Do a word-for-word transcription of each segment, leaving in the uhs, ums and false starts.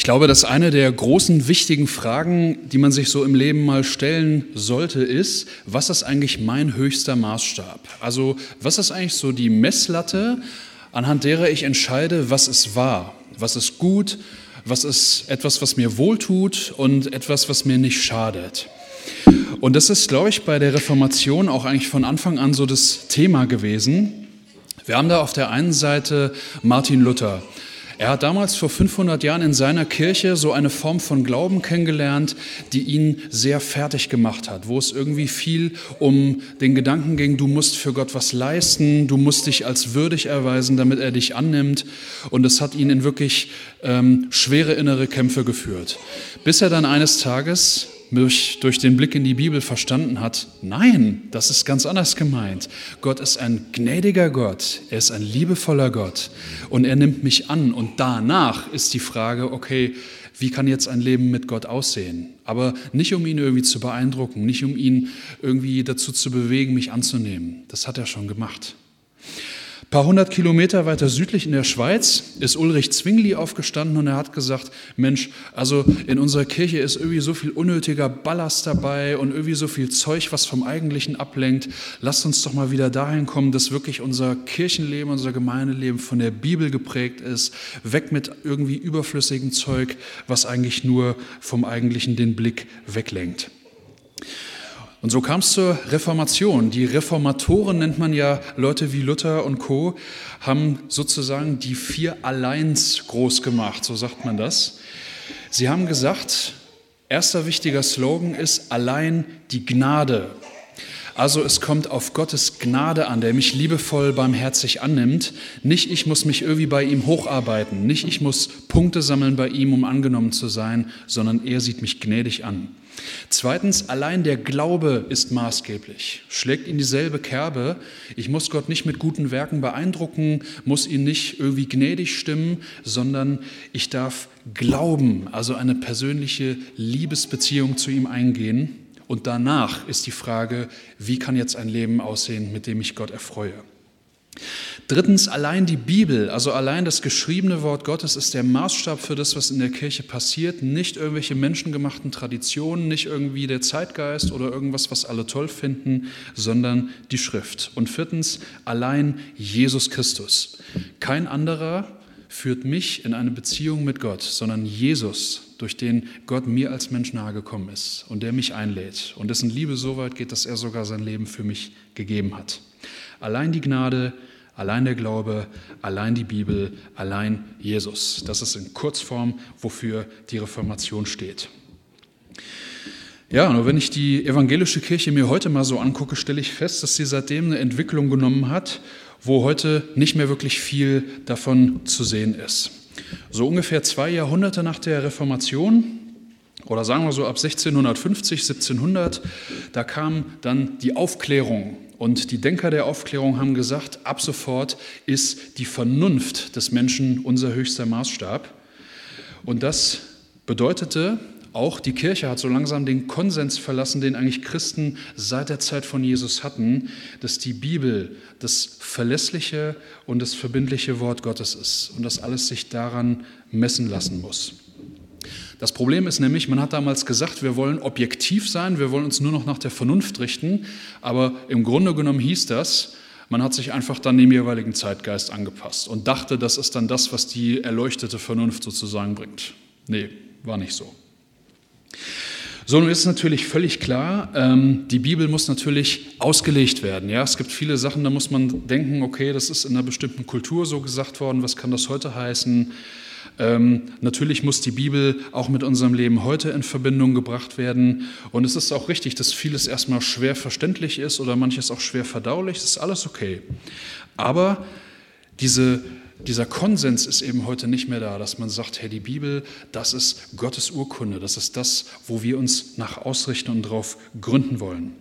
Ich glaube, dass eine der großen, wichtigen Fragen, die man sich so im Leben mal stellen sollte, ist, was ist eigentlich mein höchster Maßstab? Also, was ist eigentlich so die Messlatte, anhand derer ich entscheide, was ist wahr, was ist gut, was ist etwas, was mir wohltut und etwas, was mir nicht schadet? Und das ist, glaube ich, bei der Reformation auch eigentlich von Anfang an so das Thema gewesen. Wir haben da auf der einen Seite Martin Luther. Er hat damals vor fünfhundert Jahren in seiner Kirche so eine Form von Glauben kennengelernt, die ihn sehr fertig gemacht hat, wo es irgendwie viel um den Gedanken ging, du musst für Gott was leisten, du musst dich als würdig erweisen, damit er dich annimmt. Und es hat ihn in wirklich ähm, schwere innere Kämpfe geführt, bis er dann eines Tages Durch, durch den Blick in die Bibel verstanden hat, nein, das ist ganz anders gemeint. Gott ist ein gnädiger Gott, er ist ein liebevoller Gott und er nimmt mich an. Und danach ist die Frage, okay, wie kann jetzt ein Leben mit Gott aussehen? Aber nicht, um ihn irgendwie zu beeindrucken, nicht, um ihn irgendwie dazu zu bewegen, mich anzunehmen. Das hat er schon gemacht. Ein paar hundert Kilometer weiter südlich in der Schweiz ist Ulrich Zwingli aufgestanden und er hat gesagt, Mensch, also in unserer Kirche ist irgendwie so viel unnötiger Ballast dabei und irgendwie so viel Zeug, was vom Eigentlichen ablenkt. Lasst uns doch mal wieder dahin kommen, dass wirklich unser Kirchenleben, unser Gemeindeleben von der Bibel geprägt ist. Weg mit irgendwie überflüssigem Zeug, was eigentlich nur vom Eigentlichen den Blick weglenkt. Und so kam es zur Reformation. Die Reformatoren, nennt man ja Leute wie Luther und Co., haben sozusagen die vier Alleins groß gemacht, so sagt man das. Sie haben gesagt, erster wichtiger Slogan ist allein die Gnade. Also es kommt auf Gottes Gnade an, der mich liebevoll barmherzig annimmt. Nicht ich muss mich irgendwie bei ihm hocharbeiten, nicht ich muss Punkte sammeln bei ihm, um angenommen zu sein, sondern er sieht mich gnädig an. Zweitens, allein der Glaube ist maßgeblich, schlägt in dieselbe Kerbe. Ich muss Gott nicht mit guten Werken beeindrucken, muss ihn nicht irgendwie gnädig stimmen, sondern ich darf glauben, also eine persönliche Liebesbeziehung zu ihm eingehen. Und danach ist die Frage, wie kann jetzt ein Leben aussehen, mit dem ich Gott erfreue? Drittens, allein die Bibel, also allein das geschriebene Wort Gottes ist der Maßstab für das, was in der Kirche passiert. Nicht irgendwelche menschengemachten Traditionen, nicht irgendwie der Zeitgeist oder irgendwas, was alle toll finden, sondern die Schrift. Und viertens, allein Jesus Christus. Kein anderer führt mich in eine Beziehung mit Gott, sondern Jesus, durch den Gott mir als Mensch nahegekommen ist und der mich einlädt und dessen Liebe so weit geht, dass er sogar sein Leben für mich gegeben hat. Allein die Gnade, allein der Glaube, allein die Bibel, allein Jesus. Das ist in Kurzform, wofür die Reformation steht. Ja, nur wenn ich die evangelische Kirche mir heute mal so angucke, stelle ich fest, dass sie seitdem eine Entwicklung genommen hat, wo heute nicht mehr wirklich viel davon zu sehen ist. So ungefähr zwei Jahrhunderte nach der Reformation, oder sagen wir so ab sechzehnhundertfünfzig, siebzehnhundert, da kam dann die Aufklärung. Und die Denker der Aufklärung haben gesagt, ab sofort ist die Vernunft des Menschen unser höchster Maßstab. Und das bedeutete, auch die Kirche hat so langsam den Konsens verlassen, den eigentlich Christen seit der Zeit von Jesus hatten, dass die Bibel das verlässliche und das verbindliche Wort Gottes ist und dass alles sich daran messen lassen muss. Das Problem ist nämlich, man hat damals gesagt, wir wollen objektiv sein, wir wollen uns nur noch nach der Vernunft richten, aber im Grunde genommen hieß das, man hat sich einfach dann dem jeweiligen Zeitgeist angepasst und dachte, das ist dann das, was die erleuchtete Vernunft sozusagen bringt. Nee, war nicht so. So, nun ist natürlich völlig klar, ähm, die Bibel muss natürlich ausgelegt werden. Ja? Es gibt viele Sachen, da muss man denken, okay, das ist in einer bestimmten Kultur so gesagt worden, was kann das heute heißen? Ähm, natürlich muss die Bibel auch mit unserem Leben heute in Verbindung gebracht werden. Und es ist auch richtig, dass vieles erstmal schwer verständlich ist oder manches auch schwer verdaulich, das ist alles okay. Aber diese Dieser Konsens ist eben heute nicht mehr da, dass man sagt, hey, die Bibel, das ist Gottes Urkunde, das ist das, wo wir uns nach ausrichten und darauf gründen wollen.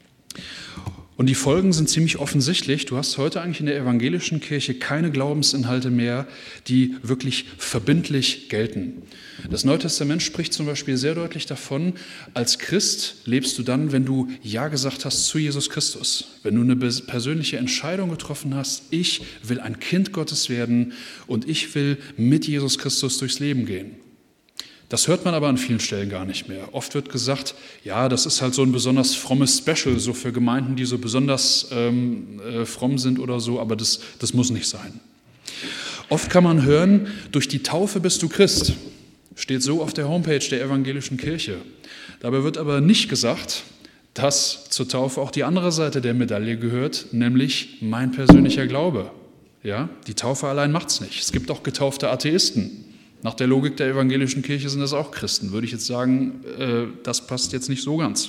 Und die Folgen sind ziemlich offensichtlich. Du hast heute eigentlich in der evangelischen Kirche keine Glaubensinhalte mehr, die wirklich verbindlich gelten. Das Neue Testament spricht zum Beispiel sehr deutlich davon, als Christ lebst du dann, wenn du Ja gesagt hast zu Jesus Christus. Wenn du eine persönliche Entscheidung getroffen hast, ich will ein Kind Gottes werden und ich will mit Jesus Christus durchs Leben gehen. Das hört man aber an vielen Stellen gar nicht mehr. Oft wird gesagt, ja, das ist halt so ein besonders frommes Special, so für Gemeinden, die so besonders ähm, äh, fromm sind oder so, aber das, das muss nicht sein. Oft kann man hören, durch die Taufe bist du Christ. Steht so auf der Homepage der evangelischen Kirche. Dabei wird aber nicht gesagt, dass zur Taufe auch die andere Seite der Medaille gehört, nämlich mein persönlicher Glaube. Ja, die Taufe allein macht's nicht. Es gibt auch getaufte Atheisten. Nach der Logik der evangelischen Kirche sind das auch Christen. Würde ich jetzt sagen, äh, das passt jetzt nicht so ganz.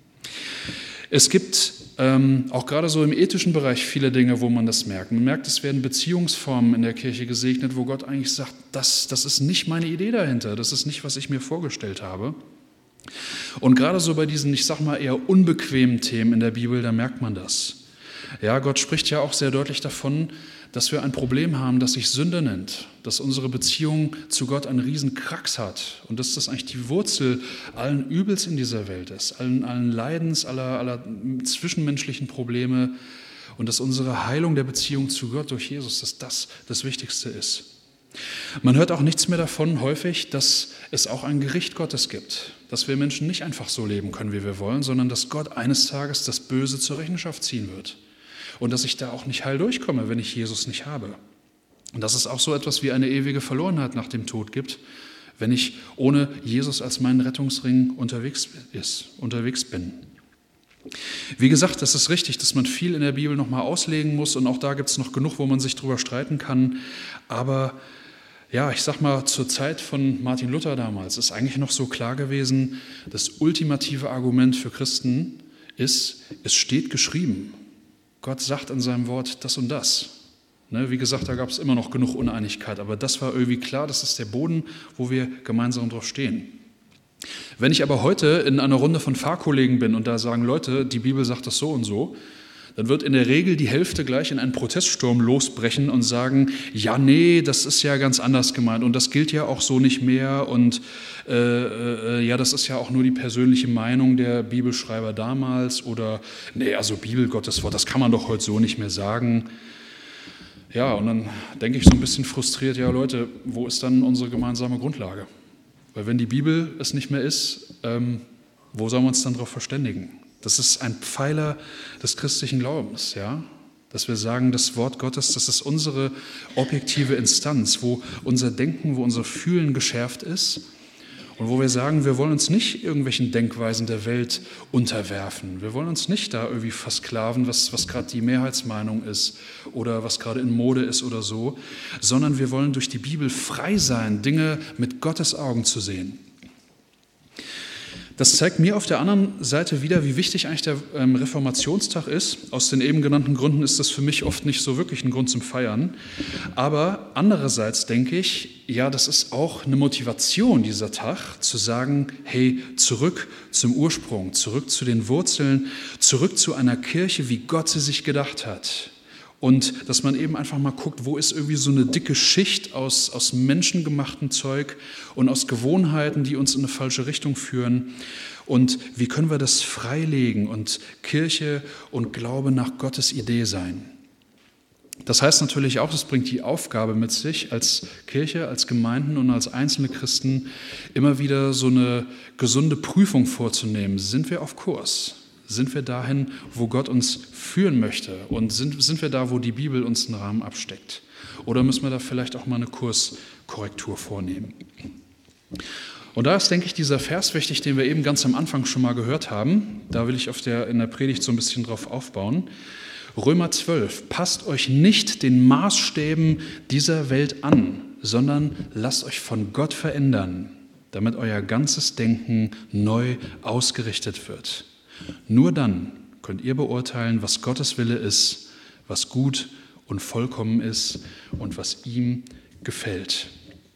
Es gibt ähm, auch gerade so im ethischen Bereich viele Dinge, wo man das merkt. Man merkt, es werden Beziehungsformen in der Kirche gesegnet, wo Gott eigentlich sagt, das, das ist nicht meine Idee dahinter, das ist nicht, was ich mir vorgestellt habe. Und gerade so bei diesen, ich sag mal, eher unbequemen Themen in der Bibel, da merkt man das. Ja, Gott spricht ja auch sehr deutlich davon, dass wir ein Problem haben, das sich Sünde nennt, dass unsere Beziehung zu Gott einen riesen Kracks hat und dass das eigentlich die Wurzel allen Übels in dieser Welt ist, allen, allen Leidens, aller, aller zwischenmenschlichen Probleme und dass unsere Heilung der Beziehung zu Gott durch Jesus, dass das das Wichtigste ist. Man hört auch nichts mehr davon häufig, dass es auch ein Gericht Gottes gibt, dass wir Menschen nicht einfach so leben können, wie wir wollen, sondern dass Gott eines Tages das Böse zur Rechenschaft ziehen wird. Und dass ich da auch nicht heil durchkomme, wenn ich Jesus nicht habe. Und dass es auch so etwas wie eine ewige Verlorenheit nach dem Tod gibt, wenn ich ohne Jesus als meinen Rettungsring unterwegs, ist, unterwegs bin. Wie gesagt, es ist richtig, dass man viel in der Bibel nochmal auslegen muss und auch da gibt es noch genug, wo man sich drüber streiten kann. Aber ja, ich sag mal, zur Zeit von Martin Luther damals ist eigentlich noch so klar gewesen, das ultimative Argument für Christen ist, es steht geschrieben. Gott sagt in seinem Wort das und das. Ne, wie gesagt, da gab es immer noch genug Uneinigkeit, aber das war irgendwie klar, das ist der Boden, wo wir gemeinsam drauf stehen. Wenn ich aber heute in einer Runde von Pfarrkollegen bin und da sagen Leute, die Bibel sagt das so und so, dann wird in der Regel die Hälfte gleich in einen Proteststurm losbrechen und sagen, ja, nee, das ist ja ganz anders gemeint und das gilt ja auch so nicht mehr und äh, äh, ja, das ist ja auch nur die persönliche Meinung der Bibelschreiber damals oder, nee, also Bibel, Gottes Wort, das kann man doch heute so nicht mehr sagen. Ja, und dann denke ich so ein bisschen frustriert, ja Leute, wo ist dann unsere gemeinsame Grundlage? Weil wenn die Bibel es nicht mehr ist, ähm, wo sollen wir uns dann darauf verständigen? Das ist ein Pfeiler des christlichen Glaubens, ja? Dass wir sagen, das Wort Gottes, das ist unsere objektive Instanz, wo unser Denken, wo unser Fühlen geschärft ist und wo wir sagen, wir wollen uns nicht irgendwelchen Denkweisen der Welt unterwerfen. Wir wollen uns nicht da irgendwie versklaven, was, was gerade die Mehrheitsmeinung ist oder was gerade in Mode ist oder so, sondern wir wollen durch die Bibel frei sein, Dinge mit Gottes Augen zu sehen. Das zeigt mir auf der anderen Seite wieder, wie wichtig eigentlich der Reformationstag ist. Aus den eben genannten Gründen ist das für mich oft nicht so wirklich ein Grund zum Feiern. Aber andererseits denke ich, ja, das ist auch eine Motivation, dieser Tag, zu sagen, hey, zurück zum Ursprung, zurück zu den Wurzeln, zurück zu einer Kirche, wie Gott sie sich gedacht hat. Und dass man eben einfach mal guckt, wo ist irgendwie so eine dicke Schicht aus, aus menschengemachten Zeug und aus Gewohnheiten, die uns in eine falsche Richtung führen. Und wie können wir das freilegen und Kirche und Glaube nach Gottes Idee sein? Das heißt natürlich auch, es bringt die Aufgabe mit sich, als Kirche, als Gemeinden und als einzelne Christen immer wieder so eine gesunde Prüfung vorzunehmen. Sind wir auf Kurs? Sind wir dahin, wo Gott uns führen möchte? Und sind, sind wir da, wo die Bibel uns einen Rahmen absteckt? Oder müssen wir da vielleicht auch mal eine Kurskorrektur vornehmen? Und da ist, denke ich, dieser Vers wichtig, den wir eben ganz am Anfang schon mal gehört haben. Da will ich auf der, in der Predigt so ein bisschen drauf aufbauen. Römer zwölf, passt euch nicht den Maßstäben dieser Welt an, sondern lasst euch von Gott verändern, damit euer ganzes Denken neu ausgerichtet wird. Nur dann könnt ihr beurteilen, was Gottes Wille ist, was gut und vollkommen ist und was ihm gefällt.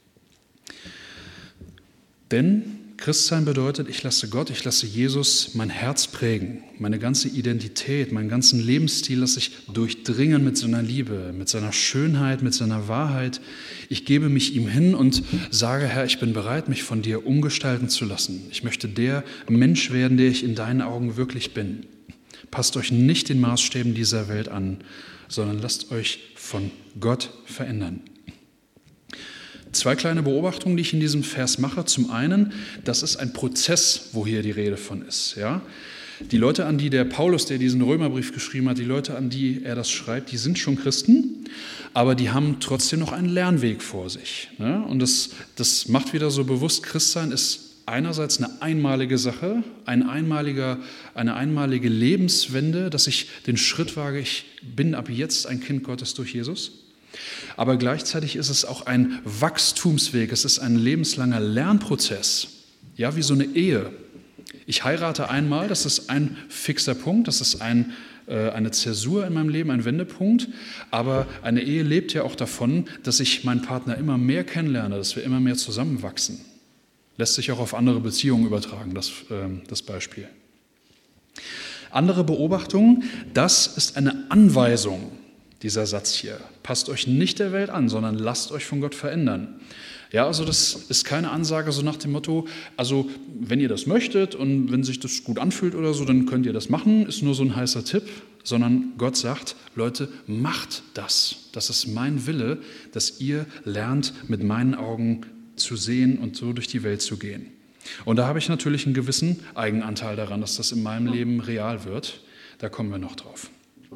Denn Christsein bedeutet, ich lasse Gott, ich lasse Jesus mein Herz prägen, meine ganze Identität, meinen ganzen Lebensstil lasse ich durchdringen mit seiner Liebe, mit seiner Schönheit, mit seiner Wahrheit. Ich gebe mich ihm hin und sage, Herr, ich bin bereit, mich von dir umgestalten zu lassen. Ich möchte der Mensch werden, der ich in deinen Augen wirklich bin. Passt euch nicht den Maßstäben dieser Welt an, sondern lasst euch von Gott verändern. Zwei kleine Beobachtungen, die ich in diesem Vers mache. Zum einen, das ist ein Prozess, wo hier die Rede von ist. Ja? Die Leute, an die der Paulus, der diesen Römerbrief geschrieben hat, die Leute, an die er das schreibt, die sind schon Christen, aber die haben trotzdem noch einen Lernweg vor sich. Ne? Und das, das macht wieder so bewusst, Christsein ist einerseits eine einmalige Sache, ein einmaliger, eine einmalige Lebenswende, dass ich den Schritt wage, ich bin ab jetzt ein Kind Gottes durch Jesus. Aber gleichzeitig ist es auch ein Wachstumsweg, es ist ein lebenslanger Lernprozess, ja, wie so eine Ehe. Ich heirate einmal, das ist ein fixer Punkt, das ist ein, äh, eine Zäsur in meinem Leben, ein Wendepunkt, aber eine Ehe lebt ja auch davon, dass ich meinen Partner immer mehr kennenlerne, dass wir immer mehr zusammenwachsen. Lässt sich auch auf andere Beziehungen übertragen, das, äh, das Beispiel. Andere Beobachtung, das ist eine Anweisung, dieser Satz hier. Passt euch nicht der Welt an, sondern lasst euch von Gott verändern. Ja, also das ist keine Ansage so nach dem Motto, also wenn ihr das möchtet und wenn sich das gut anfühlt oder so, dann könnt ihr das machen, ist nur so ein heißer Tipp, sondern Gott sagt, Leute, macht das. Das ist mein Wille, dass ihr lernt, mit meinen Augen zu sehen und so durch die Welt zu gehen. Und da habe ich natürlich einen gewissen Eigenanteil daran, dass das in meinem Leben real wird. Da kommen wir noch drauf.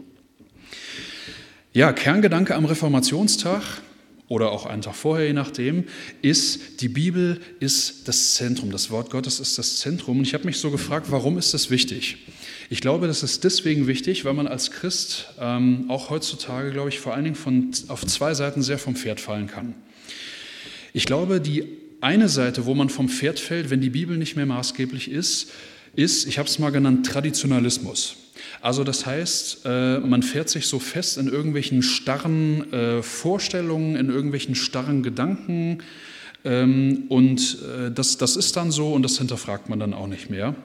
Ja, Kerngedanke am Reformationstag oder auch einen Tag vorher, je nachdem, ist, die Bibel ist das Zentrum, das Wort Gottes ist das Zentrum. Und ich habe mich so gefragt, warum ist das wichtig? Ich glaube, das ist deswegen wichtig, weil man als Christ ähm, auch heutzutage, glaube ich, vor allen Dingen von, auf zwei Seiten sehr vom Pferd fallen kann. Ich glaube, die eine Seite, wo man vom Pferd fällt, wenn die Bibel nicht mehr maßgeblich ist, ist, ich habe es mal genannt, Traditionalismus. Also das heißt, man fährt sich so fest in irgendwelchen starren Vorstellungen, in irgendwelchen starren Gedanken und das, das ist dann so und das hinterfragt man dann auch nicht mehr.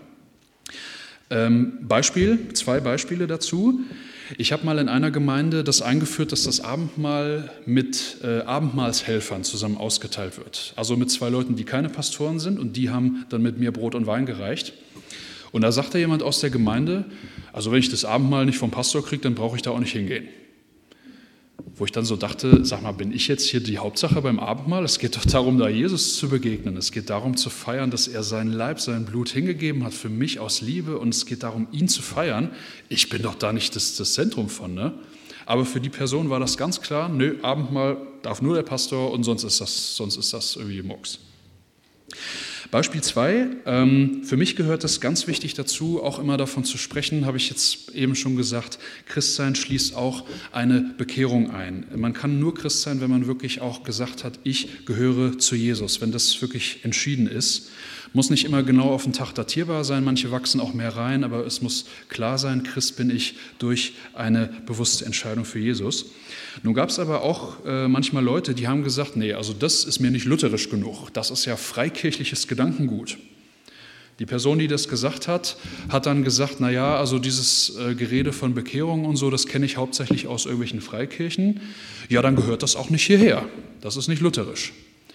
Beispiel, zwei Beispiele dazu. Ich habe mal in einer Gemeinde das eingeführt, dass das Abendmahl mit äh, Abendmahlshelfern zusammen ausgeteilt wird. Also mit zwei Leuten, die keine Pastoren sind und die haben dann mit mir Brot und Wein gereicht. Und da sagte jemand aus der Gemeinde, also wenn ich das Abendmahl nicht vom Pastor kriege, dann brauche ich da auch nicht hingehen. Wo ich dann so dachte, sag mal, bin ich jetzt hier die Hauptsache beim Abendmahl? Es geht doch darum, da Jesus zu begegnen. Es geht darum zu feiern, dass er sein Leib, sein Blut hingegeben hat für mich aus Liebe und es geht darum, ihn zu feiern. Ich bin doch da nicht das, das Zentrum von, ne? Aber für die Person war das ganz klar, nö, Abendmahl darf nur der Pastor und sonst ist das, sonst ist das irgendwie Mucks. Beispiel zwei, ähm, für mich gehört es ganz wichtig dazu, auch immer davon zu sprechen, habe ich jetzt eben schon gesagt, Christsein schließt auch eine Bekehrung ein. Man kann nur Christ sein, wenn man wirklich auch gesagt hat, ich gehöre zu Jesus, wenn das wirklich entschieden ist. Muss nicht immer genau auf den Tag datierbar sein, manche wachsen auch mehr rein, aber es muss klar sein, Christ bin ich durch eine bewusste Entscheidung für Jesus. Nun gab es aber auch äh, manchmal Leute, die haben gesagt, nee, also das ist mir nicht lutherisch genug, das ist ja freikirchliches Gedankengut. Die Person, die das gesagt hat, hat dann gesagt, naja, also dieses äh, Gerede von Bekehrung und so, das kenne ich hauptsächlich aus irgendwelchen Freikirchen. Ja, dann gehört das auch nicht hierher, das ist nicht lutherisch.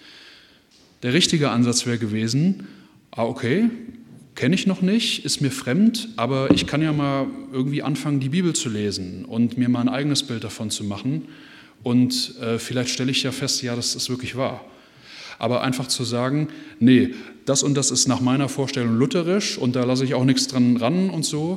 Der richtige Ansatz wäre gewesen, ah, okay, kenne ich noch nicht, ist mir fremd, aber ich kann ja mal irgendwie anfangen, die Bibel zu lesen und mir mal ein eigenes Bild davon zu machen. Und äh, vielleicht stelle ich ja fest, ja, das ist wirklich wahr. Aber einfach zu sagen, nee, das und das ist nach meiner Vorstellung lutherisch und da lasse ich auch nichts dran ran und so,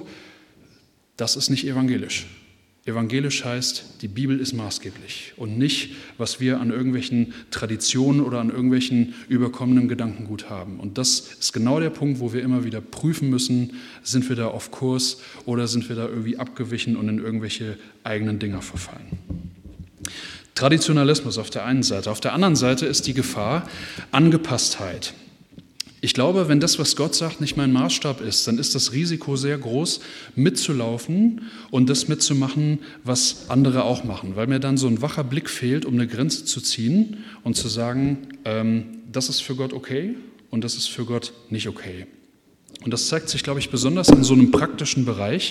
das ist nicht evangelisch. Evangelisch heißt, die Bibel ist maßgeblich und nicht, was wir an irgendwelchen Traditionen oder an irgendwelchen überkommenen Gedankengut haben. Und das ist genau der Punkt, wo wir immer wieder prüfen müssen, sind wir da auf Kurs oder sind wir da irgendwie abgewichen und in irgendwelche eigenen Dinger verfallen. Traditionalismus auf der einen Seite. Auf der anderen Seite ist die Gefahr Angepasstheit. Ich glaube, wenn das, was Gott sagt, nicht mein Maßstab ist, dann ist das Risiko sehr groß, mitzulaufen und das mitzumachen, was andere auch machen, weil mir dann so ein wacher Blick fehlt, um eine Grenze zu ziehen und zu sagen, ähm, das ist für Gott okay und das ist für Gott nicht okay. Und das zeigt sich, glaube ich, besonders in so einem praktischen Bereich.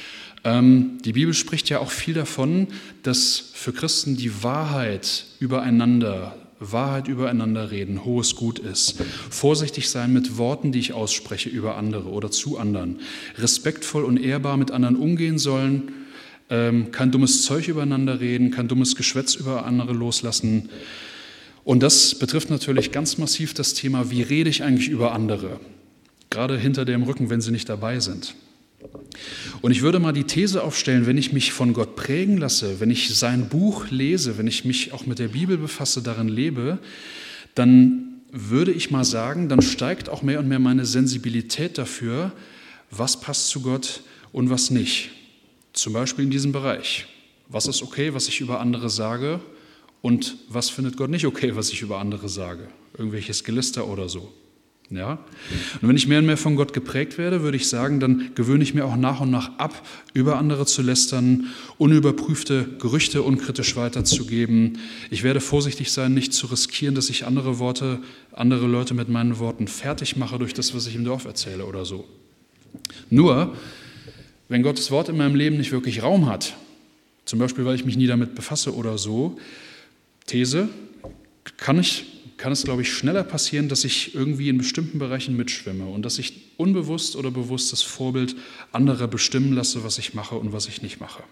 Ähm, die Bibel spricht ja auch viel davon, dass für Christen die Wahrheit übereinander Wahrheit übereinander reden, hohes Gut ist. Vorsichtig sein mit Worten, die ich ausspreche über andere oder zu anderen. Respektvoll und ehrbar mit anderen umgehen sollen. Ähm, kein dummes Zeug übereinander reden, kein dummes Geschwätz über andere loslassen. Und das betrifft natürlich ganz massiv das Thema, wie rede ich eigentlich über andere? Gerade hinter dem Rücken, wenn sie nicht dabei sind. Und ich würde mal die These aufstellen, wenn ich mich von Gott prägen lasse, wenn ich sein Buch lese, wenn ich mich auch mit der Bibel befasse, darin lebe, dann würde ich mal sagen, dann steigt auch mehr und mehr meine Sensibilität dafür, was passt zu Gott und was nicht. Zum Beispiel in diesem Bereich. Was ist okay, was ich über andere sage und was findet Gott nicht okay, was ich über andere sage? Irgendwelches Gelister oder so. Ja? Und wenn ich mehr und mehr von Gott geprägt werde, würde ich sagen, dann gewöhne ich mir auch nach und nach ab, über andere zu lästern, unüberprüfte Gerüchte unkritisch weiterzugeben. Ich werde vorsichtig sein, nicht zu riskieren, dass ich andere Worte, andere Leute mit meinen Worten fertig mache durch das, was ich im Dorf erzähle oder so. Nur, wenn Gottes Wort in meinem Leben nicht wirklich Raum hat, zum Beispiel, weil ich mich nie damit befasse oder so, These, kann ich kann es, glaube ich, schneller passieren, dass ich irgendwie in bestimmten Bereichen mitschwimme und dass ich unbewusst oder bewusst das Vorbild anderer bestimmen lasse, was ich mache und was ich nicht mache.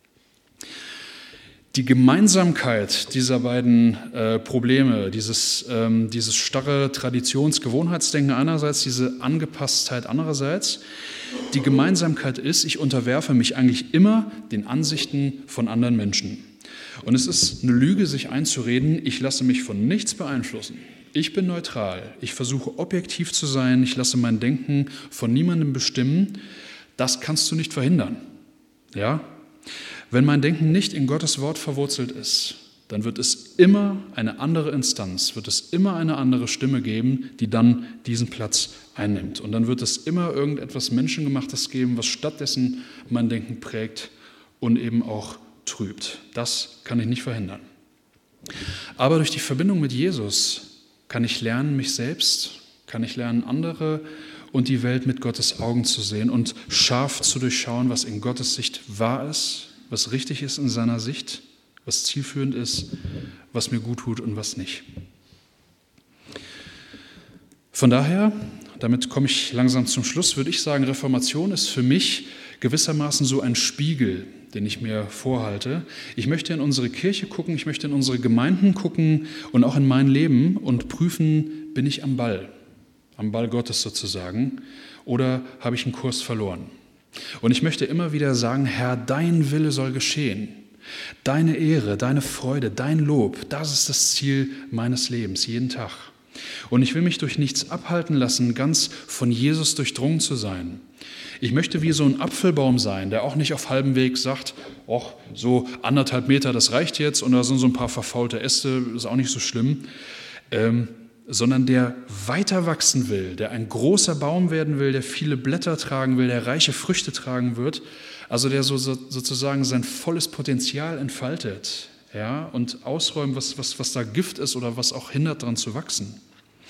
Die Gemeinsamkeit dieser beiden äh, Probleme, dieses, ähm, dieses starre Traditions-Gewohnheitsdenken einerseits, diese Angepasstheit andererseits, die Gemeinsamkeit ist, ich unterwerfe mich eigentlich immer den Ansichten von anderen Menschen. Und es ist eine Lüge, sich einzureden, ich lasse mich von nichts beeinflussen. Ich bin neutral, ich versuche objektiv zu sein, ich lasse mein Denken von niemandem bestimmen. Das kannst du nicht verhindern. Ja? Wenn mein Denken nicht in Gottes Wort verwurzelt ist, dann wird es immer eine andere Instanz, wird es immer eine andere Stimme geben, die dann diesen Platz einnimmt. Und dann wird es immer irgendetwas Menschengemachtes geben, was stattdessen mein Denken prägt und eben auch trübt. Das kann ich nicht verhindern. Aber durch die Verbindung mit Jesus kann ich lernen, mich selbst, kann ich lernen, andere und die Welt mit Gottes Augen zu sehen und scharf zu durchschauen, was in Gottes Sicht wahr ist, was richtig ist in seiner Sicht, was zielführend ist, was mir gut tut und was nicht. Von daher, damit komme ich langsam zum Schluss, würde ich sagen, Reformation ist für mich gewissermaßen so ein Spiegel, den ich mir vorhalte. Ich möchte in unsere Kirche gucken, ich möchte in unsere Gemeinden gucken und auch in mein Leben und prüfen, bin ich am Ball, am Ball Gottes sozusagen, oder habe ich einen Kurs verloren? Und ich möchte immer wieder sagen, Herr, dein Wille soll geschehen. Deine Ehre, deine Freude, dein Lob, das ist das Ziel meines Lebens, jeden Tag. Und ich will mich durch nichts abhalten lassen, ganz von Jesus durchdrungen zu sein. Ich möchte wie so ein Apfelbaum sein, der auch nicht auf halbem Weg sagt, ach, so anderthalb Meter, das reicht jetzt und da sind so ein paar verfaulte Äste, ist auch nicht so schlimm, ähm, sondern der weiter wachsen will, der ein großer Baum werden will, der viele Blätter tragen will, der reiche Früchte tragen wird, also der so, so, sozusagen sein volles Potenzial entfaltet, ja, und ausräumt, was, was, was da Gift ist oder was auch hindert, daran zu wachsen.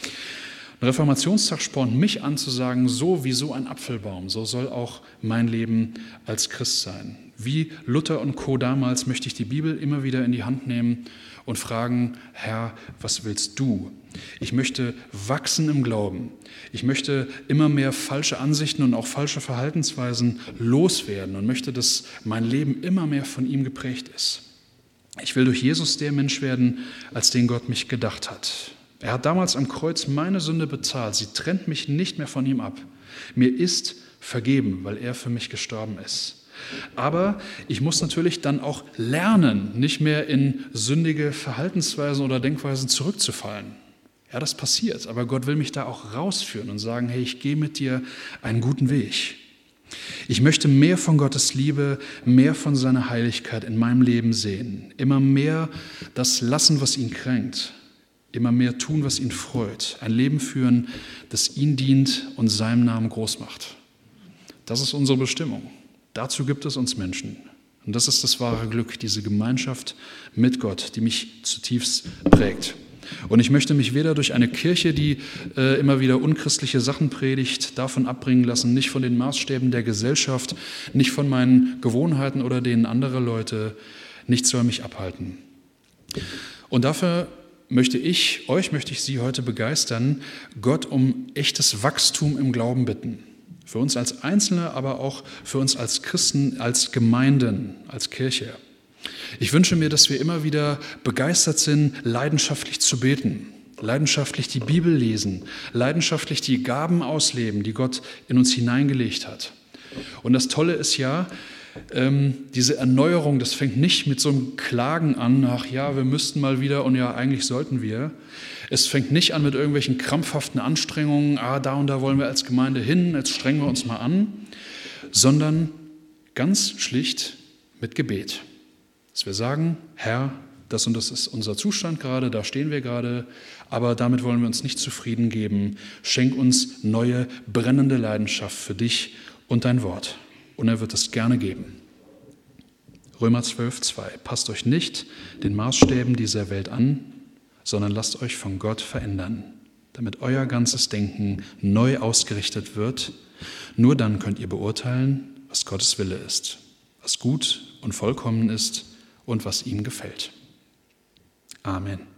Ein Reformationstag spornt mich an zu sagen, so wie so ein Apfelbaum, so soll auch mein Leben als Christ sein. Wie Luther und Co. damals möchte ich die Bibel immer wieder in die Hand nehmen und fragen, Herr, was willst du? Ich möchte wachsen im Glauben. Ich möchte immer mehr falsche Ansichten und auch falsche Verhaltensweisen loswerden und möchte, dass mein Leben immer mehr von ihm geprägt ist. Ich will durch Jesus der Mensch werden, als den Gott mich gedacht hat. Er hat damals am Kreuz meine Sünde bezahlt. Sie trennt mich nicht mehr von ihm ab. Mir ist vergeben, weil er für mich gestorben ist. Aber ich muss natürlich dann auch lernen, nicht mehr in sündige Verhaltensweisen oder Denkweisen zurückzufallen. Ja, das passiert, aber Gott will mich da auch rausführen und sagen, hey, ich gehe mit dir einen guten Weg. Ich möchte mehr von Gottes Liebe, mehr von seiner Heiligkeit in meinem Leben sehen. Immer mehr das lassen, was ihn kränkt. Immer mehr tun, was ihn freut. Ein Leben führen, das ihn dient und seinem Namen groß macht. Das ist unsere Bestimmung. Dazu gibt es uns Menschen. Und das ist das wahre Glück, diese Gemeinschaft mit Gott, die mich zutiefst prägt. Und ich möchte mich weder durch eine Kirche, die äh, immer wieder unchristliche Sachen predigt, davon abbringen lassen, nicht von den Maßstäben der Gesellschaft, nicht von meinen Gewohnheiten oder denen anderer Leute. Nichts soll mich abhalten. Und dafür möchte ich, euch möchte ich Sie heute begeistern, Gott um echtes Wachstum im Glauben bitten. Für uns als Einzelne, aber auch für uns als Christen, als Gemeinden, als Kirche. Ich wünsche mir, dass wir immer wieder begeistert sind, leidenschaftlich zu beten, leidenschaftlich die Bibel lesen, leidenschaftlich die Gaben ausleben, die Gott in uns hineingelegt hat. Und das Tolle ist ja, ähm, diese Erneuerung, das fängt nicht mit so einem Klagen an, ach ja, wir müssten mal wieder und ja, eigentlich sollten wir. Es fängt nicht an mit irgendwelchen krampfhaften Anstrengungen, ah, da und da wollen wir als Gemeinde hin, jetzt strengen wir uns mal an, sondern ganz schlicht mit Gebet. Dass wir sagen, Herr, das und das ist unser Zustand gerade, da stehen wir gerade, aber damit wollen wir uns nicht zufrieden geben. Schenk uns neue, brennende Leidenschaft für dich und dein Wort. Und er wird es gerne geben. Römer zwölf, zwei. Passt euch nicht den Maßstäben dieser Welt an, sondern lasst euch von Gott verändern, damit euer ganzes Denken neu ausgerichtet wird. Nur dann könnt ihr beurteilen, was Gottes Wille ist, was gut und vollkommen ist und was ihm gefällt. Amen.